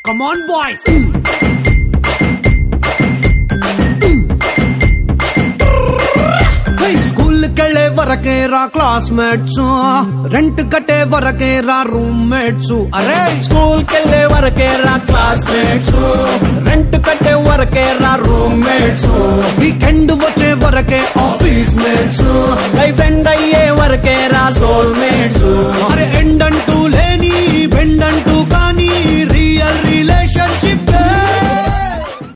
Come on, boys. School के वरके रा classmates rent कटे वरके रा रूममेट्स अरे स्कूल के वरके रा क्लासमेट्स रेंट कटे वरके रा रूममेट्स వీకెండ్ వచ్చే వరకే ఆఫీస్ మేట్స్ లైఫ్